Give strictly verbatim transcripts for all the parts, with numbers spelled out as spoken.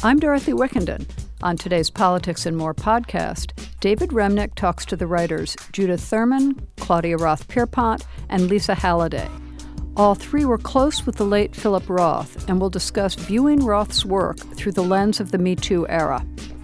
I'm Dorothy Wickenden. On today's Politics and More podcast, David Remnick talks to the writers Judith Thurman, Claudia Roth-Pierpont, and Lisa Halliday. All three were close with the late Philip Roth, and will discuss viewing Roth's work through the lens of the Me Too era.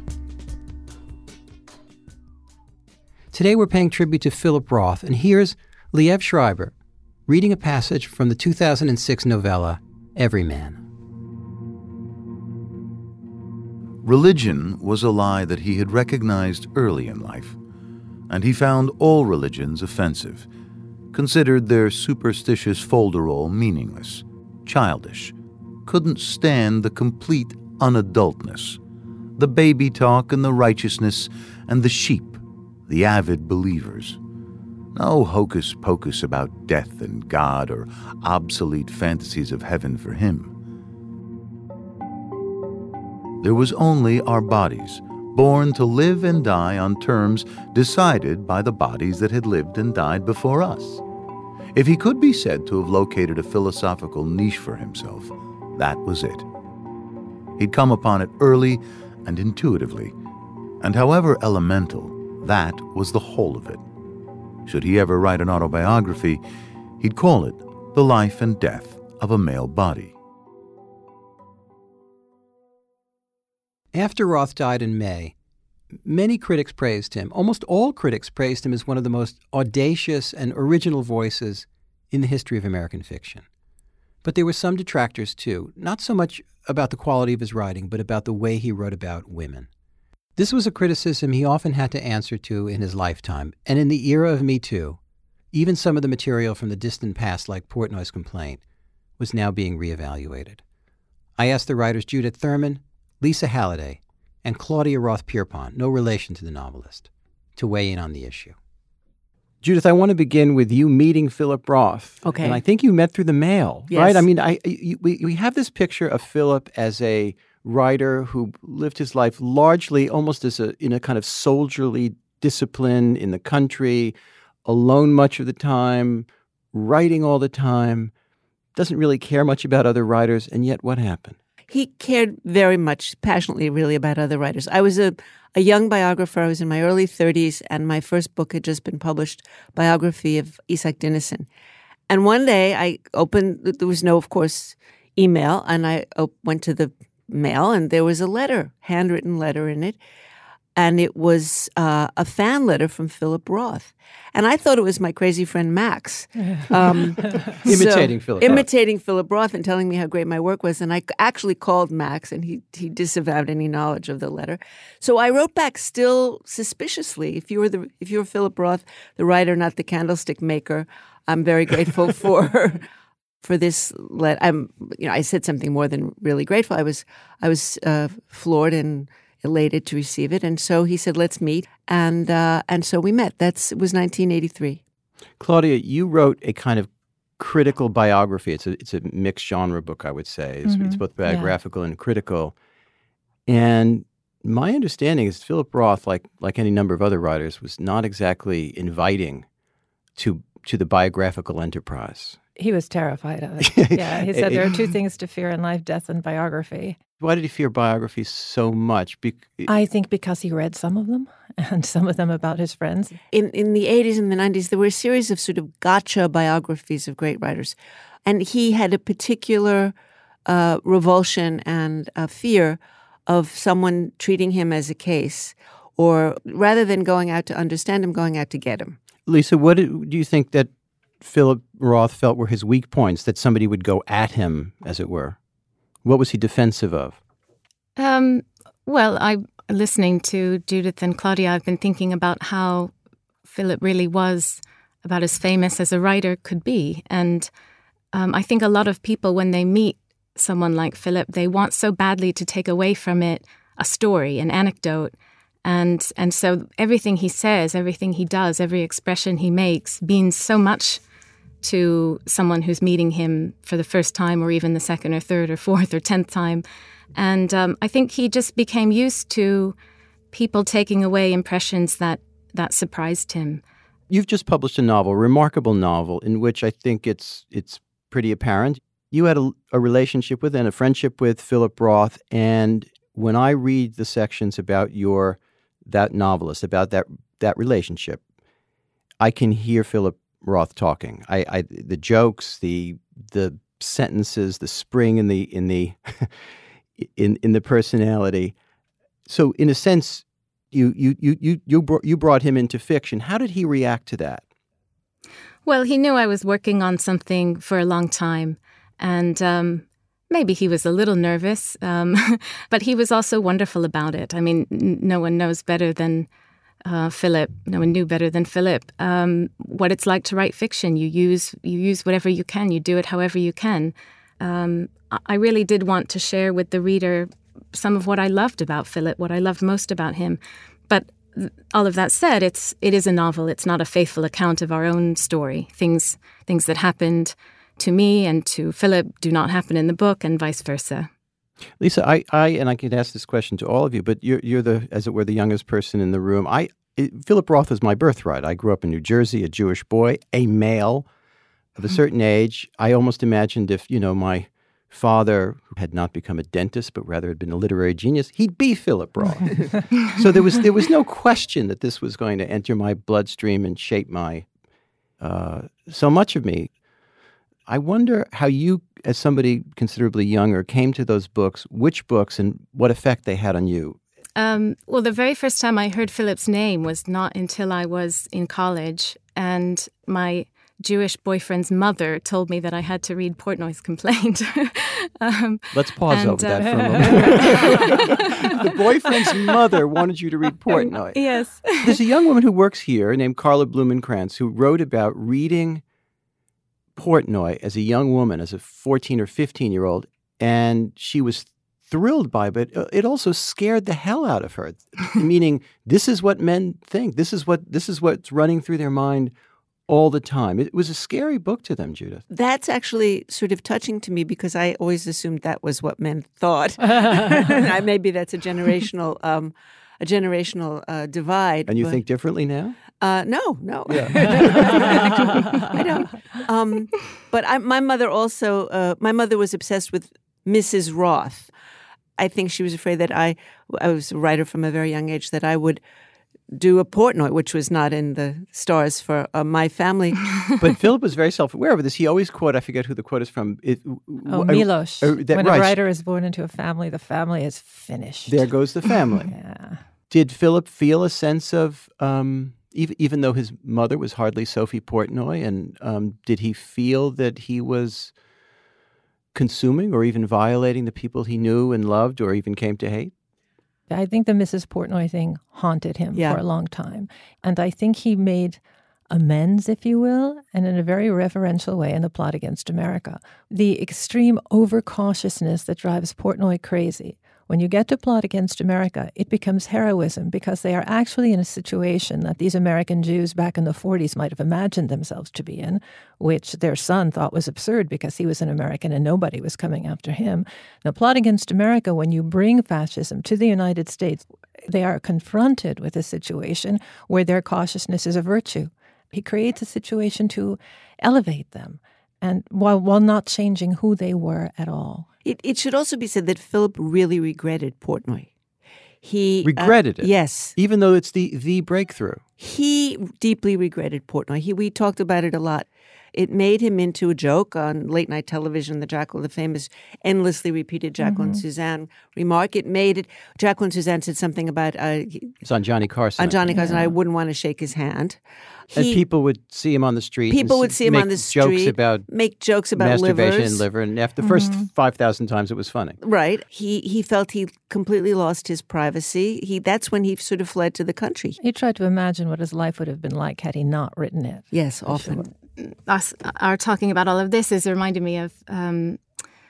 Today we're paying tribute to Philip Roth, and here's Liev Schreiber reading a passage from the two thousand six novella, Everyman. Religion was a lie that he had recognized early in life, and he found all religions offensive, considered their superstitious folderol meaningless, childish, couldn't stand the complete unadultness, the baby talk and the righteousness and the sheep, the avid believers. No hocus-pocus about death and God or obsolete fantasies of heaven for him. There was only our bodies, born to live and die on terms decided by the bodies that had lived and died before us. If he could be said to have located a philosophical niche for himself, that was it. He'd come upon it early and intuitively, and however elemental, that was the whole of it. Should he ever write an autobiography, he'd call it The Life and Death of a Male Body. After Roth died in May, many critics praised him. Almost all critics praised him as one of the most audacious and original voices in the history of American fiction. But there were some detractors, too, not so much about the quality of his writing, but about the way he wrote about women. This was a criticism he often had to answer to in his lifetime, and in the era of Me Too, even some of the material from the distant past, like Portnoy's complaint, was now being reevaluated. I asked the writers Judith Thurman, Lisa Halliday, and Claudia Roth-Pierpont, no relation to the novelist, to weigh in on the issue. Judith, I want to begin with you meeting Philip Roth. Okay. And I think you met through the mail, Yes. right? I mean, I you, we, we have this picture of Philip as a writer who lived his life largely almost as a in a kind of soldierly discipline in the country, alone much of the time, writing all the time, doesn't really care much about other writers, and yet what happened? He cared very much, passionately, really, about other writers. I was a, a young biographer. I was in my early thirties, and my first book had just been published, biography of Isak Dinesen. And one day I opened, there was no, of course, email, and I op- went to the mail, and there was a letter, handwritten letter in it. And it was uh, a fan letter from Philip Roth. And I thought it was my crazy friend Max. Um, Imitating so, Philip Roth. Imitating Philip Roth and telling me how great my work was. And I actually called Max, and he he disavowed any knowledge of the letter. So I wrote back still suspiciously. If you were the if you were Philip Roth, the writer, not the candlestick maker, I'm very grateful for for this letter. I'm you know I said something more than really grateful. I was I was uh, floored and elated to receive it. And so he said, let's meet. And uh, and so we met. That's it was nineteen eighty-three. Claudia, you wrote a kind of critical biography. It's a it's a mixed genre book, I would say. It's, Mm-hmm. it's both biographical yeah. and critical. And my understanding is Philip Roth, like like any number of other writers, was not exactly inviting to to the biographical enterprise. He was terrified of it. Yeah, he said there are two things to fear in life, death and biography. Why did he fear biography so much? Be- I think because he read some of them, and some of them about his friends. In in the eighties and the nineties, there were a series of sort of gotcha biographies of great writers. And he had a particular uh, revulsion and uh, fear of someone treating him as a case, or rather than going out to understand him, going out to get him. Lisa, what do do you think that Philip Roth felt were his weak points, that somebody would go at him, as it were? What was he defensive of? Um, well, I listening to Judith and Claudia, I've been thinking about how Philip really was about as famous as a writer could be. And um, I think a lot of people, when they meet someone like Philip, they want so badly to take away from it a story, an anecdote. And and so everything he says, everything he does, every expression he makes means so much to someone who's meeting him for the first time, or even the second or third or fourth or tenth time. And um, I think he just became used to people taking away impressions that, that surprised him. You've just published a novel, a remarkable novel, in which I think it's it's pretty apparent. You had a, a relationship with and a friendship with Philip Roth, and when I read the sections about your that novelist, about that that relationship, I can hear Philip Roth talking. I, I the jokes, the the sentences, the spring in the in the in in the personality. So in a sense, you you you you you brought, you brought him into fiction. How did he react to that? Well, he knew I was working on something for a long time, and um, maybe he was a little nervous, um, but he was also wonderful about it. I mean, n- no one knows better than uh, Philip. No one knew better than Philip um, what it's like to write fiction. You use you use whatever you can. You do it however you can. Um, I really did want to share with the reader some of what I loved about Philip, what I loved most about him, but all of that said, it's it is a novel. It's not a faithful account of our own story. Things things that happened to me and to Philip do not happen in the book, and vice versa. Lisa, I, I and I could ask this question to all of you, but you're you're the, as it were, the youngest person in the room. I it, Philip Roth is my birthright. I grew up in New Jersey, a Jewish boy, a male of a certain age. I almost imagined if you know my father, who had not become a dentist, but rather had been a literary genius, he'd be Philip Roth. So there was there was no question that this was going to enter my bloodstream and shape my uh, so much of me. I wonder how you, as somebody considerably younger, came to those books, which books and what effect they had on you. Um, well, the very first time I heard Philip's name was not until I was in college, and my Jewish boyfriend's mother told me that I had to read Portnoy's Complaint. um, Let's pause and, over uh, that for a moment. The boyfriend's mother wanted you to read Portnoy. Yes. There's a young woman who works here named Carla Blumenkrantz who wrote about reading Portnoy as a young woman, as a fourteen or fifteen-year-old, and she was thrilled by it, but it also scared the hell out of her, meaning this is what men think. This is what this is what's running through their mind all the time. It was a scary book to them, Judith. That's actually sort of touching to me because I always assumed that was what men thought. I, maybe that's a generational um, a generational uh, divide. And you but, think differently now? Uh, no, no. Yeah. I don't. Um, but I, my mother also, uh, my mother was obsessed with Missus Roth. I think she was afraid that I, I was a writer from a very young age, that I would do a Portnoy, which was not in the stars for uh, my family. But Philip was very self-aware of this. He always quote, I forget who the quote is from. It, oh, Milosh. Uh, that, when right. a writer is born into a family, the family is finished. There goes the family. Yeah. Did Philip feel a sense of, um, even, even though his mother was hardly Sophie Portnoy, and um, did he feel that he was consuming or even violating the people he knew and loved or even came to hate? I think the Missus Portnoy thing haunted him yeah. for a long time. And I think he made amends, if you will, and in a very reverential way in The Plot Against America. The extreme overcautiousness that drives Portnoy crazy. When you get to Plot Against America, it becomes heroism because they are actually in a situation that these American Jews back in the forties might have imagined themselves to be in, which their son thought was absurd because he was an American and nobody was coming after him. Now, Plot Against America, when you bring fascism to the United States, they are confronted with a situation where their cautiousness is a virtue. He creates a situation to elevate them, and while while not changing who they were at all. It, it should also be said that Philip really regretted Portnoy. He regretted uh, it? Yes. Even though it's the, the breakthrough? He deeply regretted Portnoy. He, we talked about it a lot. It made him into a joke on late-night television, the Jacqueline, the famous endlessly repeated Jacqueline Mm-hmm. Suzanne remark. It made it, Jacqueline Suzanne said something about... Uh, It's on Johnny Carson. On Johnny Carson, Yeah. I wouldn't want to shake his hand. And He- people would see him on the street. People and would see him make on the jokes street, about make jokes about masturbation livers. and liver. And after the first five thousand times, it was funny. Right. He he felt he completely lost his privacy. He That's when he sort of fled to the country. He tried to imagine what his life would have been like had he not written it. Yes, often. Us are talking about all of this is reminding me of um,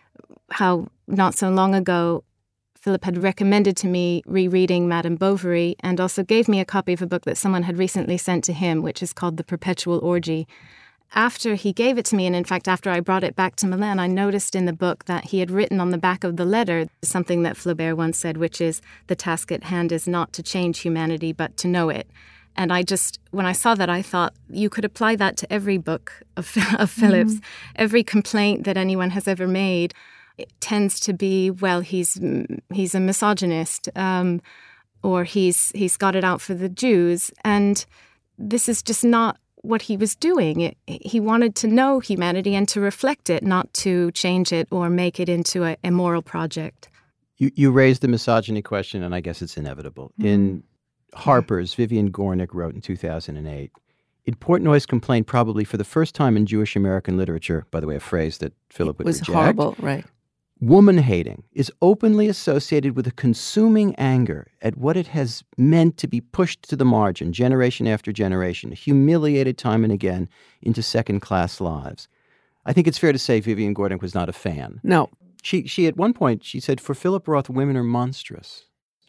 how not so long ago Philip had recommended to me rereading Madame Bovary and also gave me a copy of a book that someone had recently sent to him, which is called The Perpetual Orgy. After he gave it to me, and in fact after I brought it back to Milan, I noticed in the book that he had written on the back of the letter something that Flaubert once said, which is, the task at hand is not to change humanity, but to know it. And I just, when I saw that, I thought you could apply that to every book of, of Philip's, mm-hmm. every complaint that anyone has ever made. it tends to be, well, he's he's a misogynist, um, or he's he's got it out for the Jews, and this is just not what he was doing. It, he wanted to know humanity and to reflect it, not to change it or make it into a, a moral project. You you raised the misogyny question, and I guess it's inevitable. Mm-hmm. In Harper's, Vivian Gornick wrote in two thousand eight, "In Portnoy's complaint, probably for the first time in Jewish American literature," by the way, a phrase that Philip would reject. It was reject, horrible, right. "woman-hating is openly associated with a consuming anger at what it has meant to be pushed to the margin generation after generation, humiliated time and again into second-class lives." I think it's fair to say Vivian Gornick was not a fan. No. She, she at one point, she said, for Philip Roth, women are monstrous.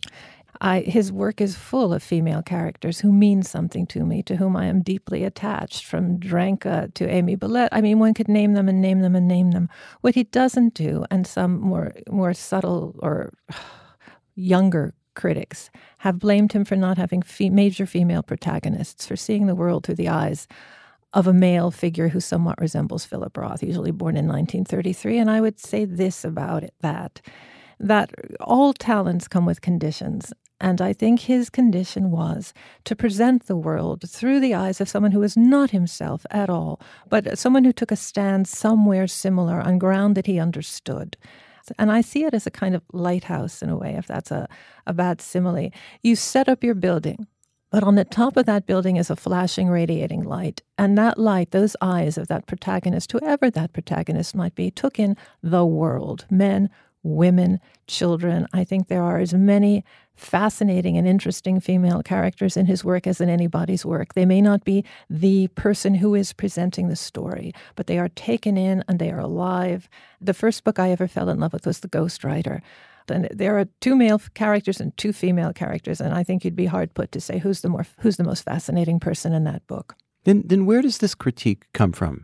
I, his work is full of female characters who mean something to me, to whom I am deeply attached, from Dranka to Amy Bellette. I mean, one could name them and name them and name them. What he doesn't do, and some more more subtle or younger critics have blamed him for not having fe- major female protagonists, for seeing the world through the eyes of a male figure who somewhat resembles Philip Roth, usually born in nineteen thirty-three. And I would say this about it, that, that all talents come with conditions. And I think his condition was to present the world through the eyes of someone who was not himself at all, but someone who took a stand somewhere similar on ground that he understood. And I see it as a kind of lighthouse in a way, if that's a, a bad simile. You set up your building, but on the top of that building is a flashing, radiating light. And that light, those eyes of that protagonist, whoever that protagonist might be, took in the world, men, women, children. I think there are as many fascinating and interesting female characters in his work as in anybody's work. They may not be the person who is presenting the story, but they are taken in and they are alive. The first book I ever fell in love with was The Ghostwriter. And there are two male characters and two female characters, and I think you'd be hard put to say who's the more who's the most fascinating person in that book. Then, then where does this critique come from?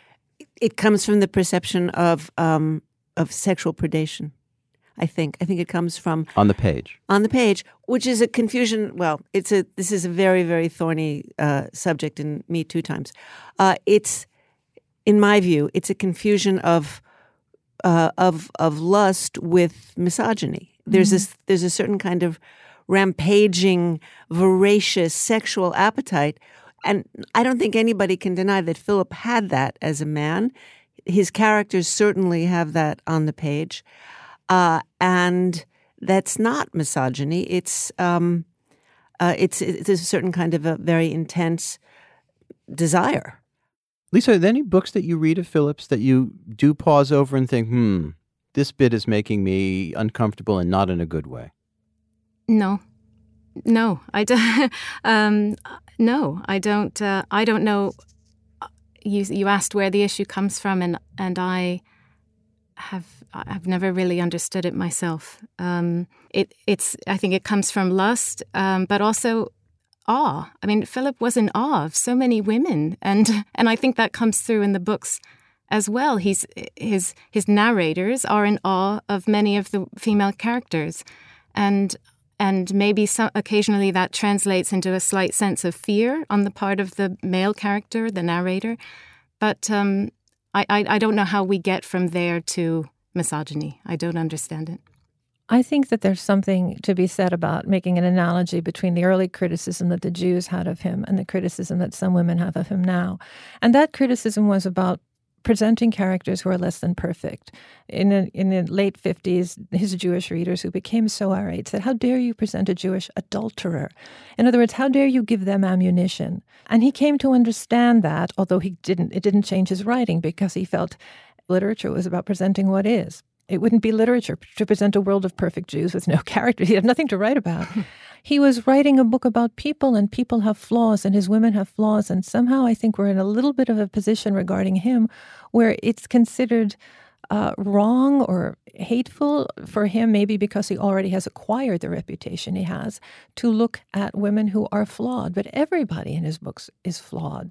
It comes from the perception of um, of sexual predation. I think. I think it comes from on the page. On the page, which is a confusion. Well, it's a. This is a very, very thorny uh, subject in Me Too times. Uh, it's, in my view, it's a confusion of uh, of of lust with misogyny. There's mm-hmm. a there's a certain kind of rampaging, voracious sexual appetite, and I don't think anybody can deny that Philip had that as a man. His characters certainly have that on the page. Uh, and that's not misogyny. It's um, uh, it's it's a certain kind of a very intense desire. Lisa, are there any books that you read of Philip's that you do pause over and think, hmm, this bit is making me uncomfortable and not in a good way? No, no, I don't. um, no, I don't. Uh, I don't know. You you asked where the issue comes from, and and I have. I've never really understood it myself. Um, it, it's, I think it comes from lust, um, but also awe. I mean, Philip was in awe of so many women, and and I think that comes through in the books as well. He's his his narrators are in awe of many of the female characters, and and maybe some, occasionally that translates into a slight sense of fear on the part of the male character, the narrator. But um, I, I I don't know how we get from there to misogyny. I don't understand it. I think that there's something to be said about making an analogy between the early criticism that the Jews had of him and the criticism that some women have of him now. And that criticism was about presenting characters who are less than perfect. In the, in the late fifties, his Jewish readers who became so irate said, how dare you present a Jewish adulterer? In other words, how dare you give them ammunition? And he came to understand that, although he didn't, it didn't change his writing, because he felt literature was about presenting what is. It wouldn't be literature to present a world of perfect Jews with no character. He'd have nothing to write about. He was writing a book about people, and people have flaws, and his women have flaws. And somehow I think we're in a little bit of a position regarding him where it's considered uh, wrong or hateful for him, maybe because he already has acquired the reputation he has, to look at women who are flawed. But everybody in his books is flawed.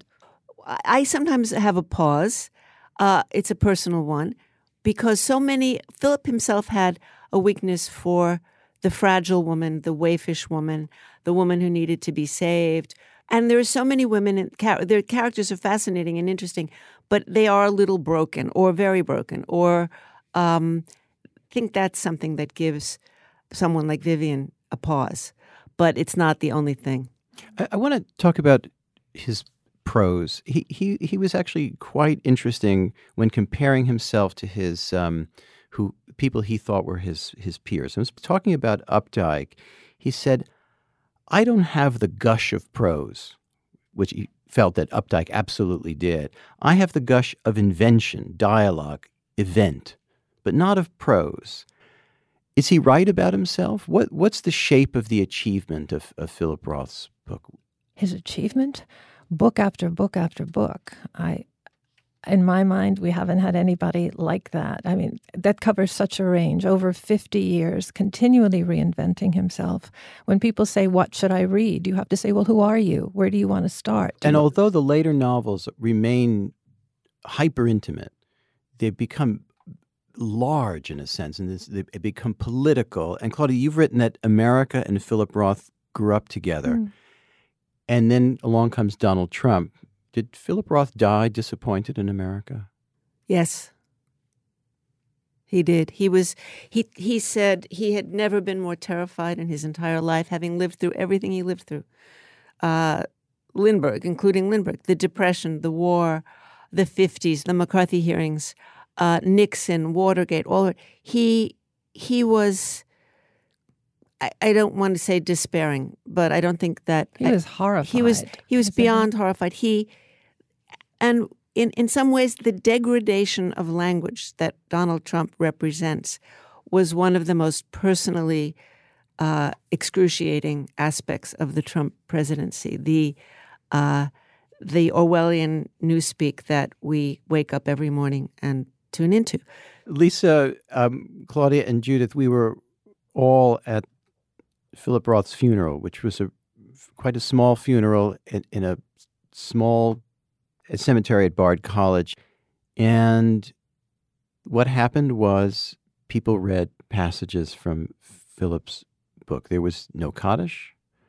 I sometimes have a pause. Uh, it's a personal one, because so many, Philip himself had a weakness for the fragile woman, the waifish woman, the woman who needed to be saved. And there are so many women, and char- their characters are fascinating and interesting, but they are a little broken or very broken, or um, think that's something that gives someone like Vivian a pause. But it's not the only thing. I, I want to talk about his prose. He he he was actually quite interesting when comparing himself to his um, who people he thought were his his peers. I was talking about Updike. He said, "I don't have the gush of prose," which he felt that Updike absolutely did. "I have the gush of invention, dialogue, event, but not of prose." Is he right about himself? What What's the shape of the achievement of, of Philip Roth's book? His achievement? Book after book after book. I, in my mind, we haven't had anybody like that. I mean, that covers such a range, over fifty years, continually reinventing himself. When people say, what should I read? You have to say, well, who are you? Where do you want to start? Do and you... although the later novels remain hyper-intimate, they've become large in a sense, and this, they become political. And Claudia, you've written that America and Philip Roth grew up together. Mm. And then along comes Donald Trump. Did Philip Roth die disappointed in America? Yes. He did. He was he he said he had never been more terrified in his entire life, having lived through everything he lived through. Uh, Lindbergh, including Lindbergh, the Depression, the war, the fifties, the McCarthy hearings, Uh, Nixon, Watergate, all of it. He, he was, I, I don't want to say despairing, but I don't think that... He was horrified. He was, he was beyond horrified. He, and in, in some ways, the degradation of language that Donald Trump represents was one of the most personally uh, excruciating aspects of the Trump presidency. The, uh, the Orwellian newspeak that we wake up every morning and tune into. Lisa, um, Claudia, and Judith, we were all at Philip Roth's funeral, which was a quite a small funeral in, in a small a cemetery at Bard College. And what happened was people read passages from Philip's book. There was no Kaddish.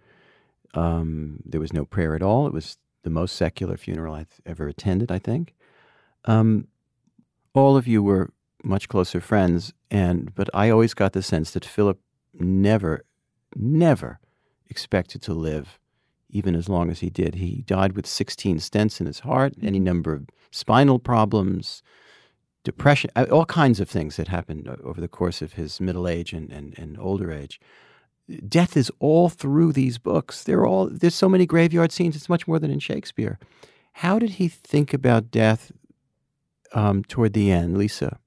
Um, there was no prayer at all. It was the most secular funeral I've ever attended, I think. Um, all of you were much closer friends, and but I always got the sense that Philip never, never expected to live even as long as he did. He died with sixteen stents in his heart, any number of spinal problems, depression, all kinds of things that happened over the course of his middle age and, and, and older age. Death is all through these books. They're all, there's so many graveyard scenes. It's much more than in Shakespeare. How did he think about death um, toward the end, Lisa?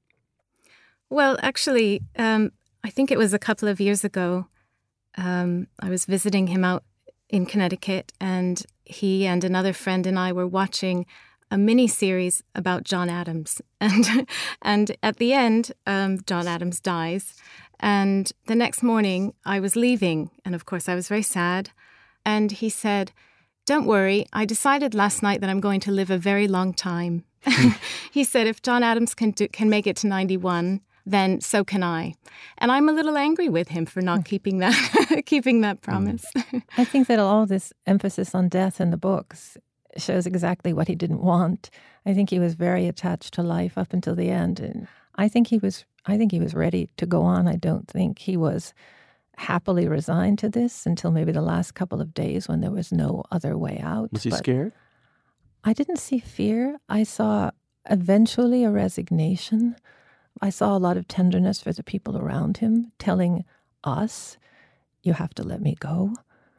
Well, actually, um, I think it was a couple of years ago. Um, I was visiting him out in Connecticut, and he and another friend and I were watching a mini-series about John Adams. And and at the end, um, John Adams dies. And the next morning, I was leaving, and of course I was very sad. And he said, "Don't worry, I decided last night that I'm going to live a very long time." He said, if John Adams can do, can make it to ninety-one, then so can I. And I'm a little angry with him for not keeping that keeping that promise. I think that all this emphasis on death in the books shows exactly what he didn't want. I think he was very attached to life up until the end, and I think he was I think he was ready to go on. I don't think he was happily resigned to this until maybe the last couple of days when there was no other way out. Was he but scared? I didn't see fear. I saw eventually a resignation. I saw a lot of tenderness for the people around him, telling us, you have to let me go,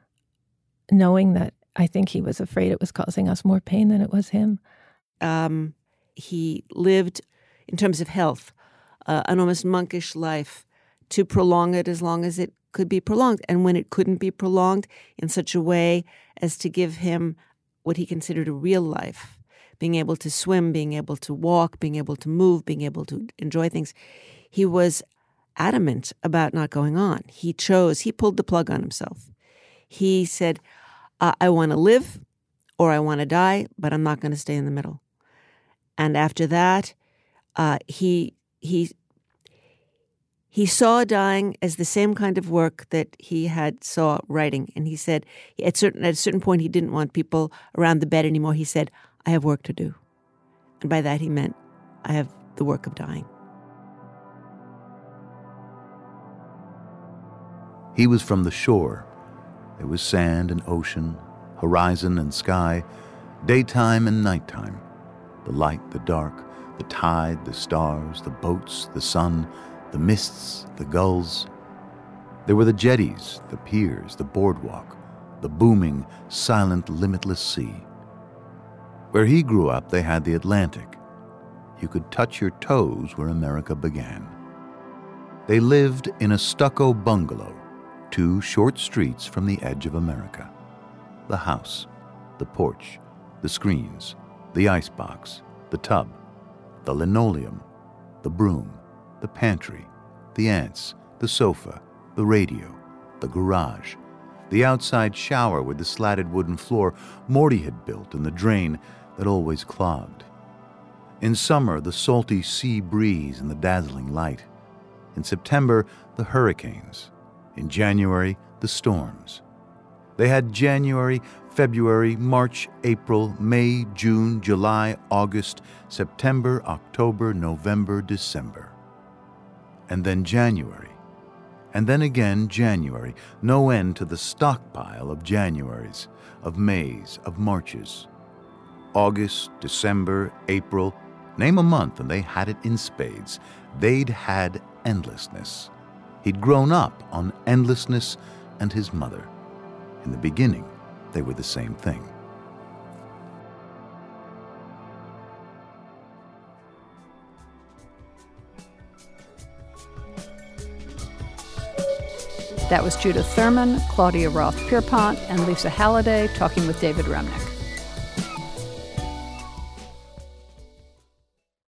knowing that I think he was afraid it was causing us more pain than it was him. Um, he lived, in terms of health, uh, an almost monkish life to prolong it as long as it could be prolonged. And when it couldn't be prolonged, in such a way as to give him what he considered a real life, being able to swim, being able to walk, being able to move, being able to enjoy things. He was adamant about not going on. He chose, he pulled the plug on himself. He said, uh, I want to live or I want to die, but I'm not going to stay in the middle. And after that, uh, he he he saw dying as the same kind of work that he had saw writing. And he said, at certain at a certain point, he didn't want people around the bed anymore. He said, I have work to do. And by that he meant, I have the work of dying. He was from the shore. There was sand and ocean, horizon and sky, daytime and nighttime, the light, the dark, the tide, the stars, the boats, the sun, the mists, the gulls. There were the jetties, the piers, the boardwalk, the booming, silent, limitless sea. Where he grew up, they had the Atlantic. You could touch your toes where America began. They lived in a stucco bungalow, two short streets from the edge of America. The house, the porch, the screens, the icebox, the tub, the linoleum, the broom, the pantry, the ants, the sofa, the radio, the garage, the outside shower with the slatted wooden floor Morty had built and the drain that always clogged. In summer, the salty sea breeze and the dazzling light. In September, the hurricanes. In January, the storms. They had January, February, March, April, May, June, July, August, September, October, November, December. And then January. And then again January. No end to the stockpile of Januaries, of Mays, of Marches. August, December, April. Name a month and they had it in spades. They'd had endlessness. He'd grown up on endlessness and his mother. In the beginning, they were the same thing. That was Judith Thurman, Claudia Roth Pierpont, and Lisa Halliday talking with David Remnick.